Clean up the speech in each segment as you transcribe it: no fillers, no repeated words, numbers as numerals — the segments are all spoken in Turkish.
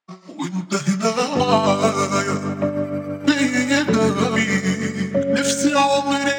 وانت هنا معايا بيا بيك نفسي عمري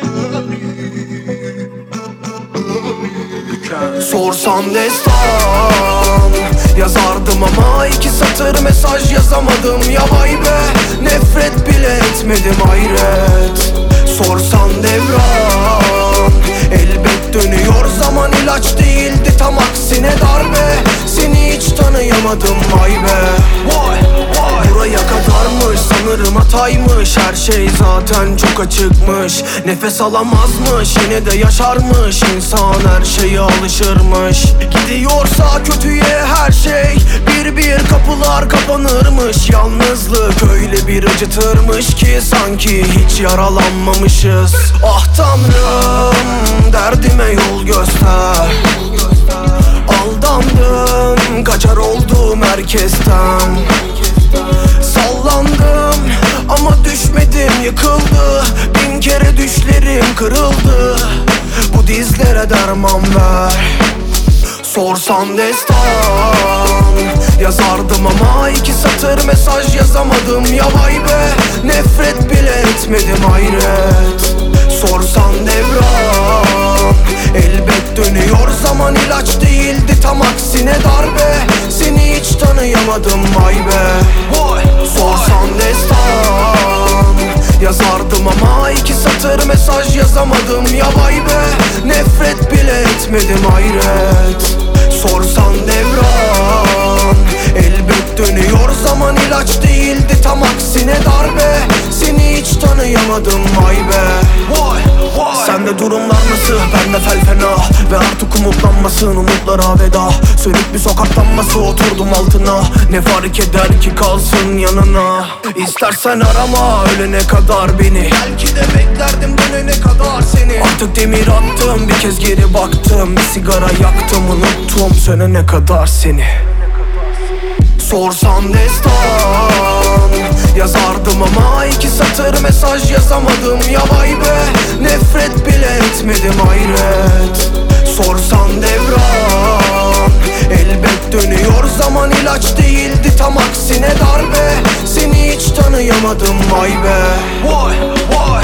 Sorsam destan yazardım ama iki satır mesaj yazamadım. Ya vay be, nefret bile etmedim hayret. Sorsan devran elbet dönüyor, zaman ilaç değildi tam aksine darbe. Seni hiç tanıyamadım vay be. Buraya kadarmış sanırım hataymış. Her şey zaten çok açıkmış. Nefes alamazmış yine de yaşarmış. İnsan her şeye alışırmış. Gidiyorsa kötüye her şey bir bir kapılar kapanırmış. Yalnızlık öyle bir acıtırmış ki sanki hiç yaralanmamışız. Ah tanrım, derdime yol göster. Aldandım, kaçar oldum herkesten. Sallandım ama düşmedim, yıkıldı. Bin kere düşlerim kırıldı. Bu dizlere derman ver. Sorsan destan yazardım ama iki satır mesaj yazamadım. Ya vay be, nefret bile etmedim hayret. Sorsan devran elbet dönüyor, zaman ilaç değildi tam aksine darbe. Seni hiç tanıyamadım vay be. Sorsan destan yazardım ama iki satır mesaj yazamadım. Ya vay be, nefret bile etmedim hayret. Sorsan devran elbet dönüyor, zaman ilaç değildi tam aksine darbe. Seni hiç tanıyamadım vay be. Sende durumlar nasıl? Bende fel fena. Ve artık umutlanmasın, umutlara veda. Sönük bir sokak lambası, oturdum altına. Ne fark eder ki kalsın yanına. İstersen arama ölene kadar beni. Belki de beklerdim dönene kadar seni. Artık demir attım, bir kez geri baktım. Bir sigara yaktım, unuttum sönene kadar seni. Sorsan destan yazardım ama iki satır mesaj yazamadım. Ya vay be, nefret bile etmedim hayret. Sorsan devran elbet dönüyor, zaman ilaç değildi tam aksine darbe. Seni hiç tanıyamadım vay be.